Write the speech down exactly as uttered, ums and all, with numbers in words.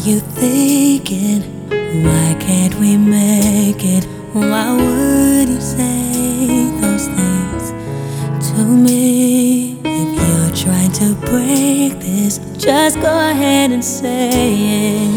you thinking? Why can't we make it? Why would you say those things to me? If you're trying to break this, just go ahead and say it.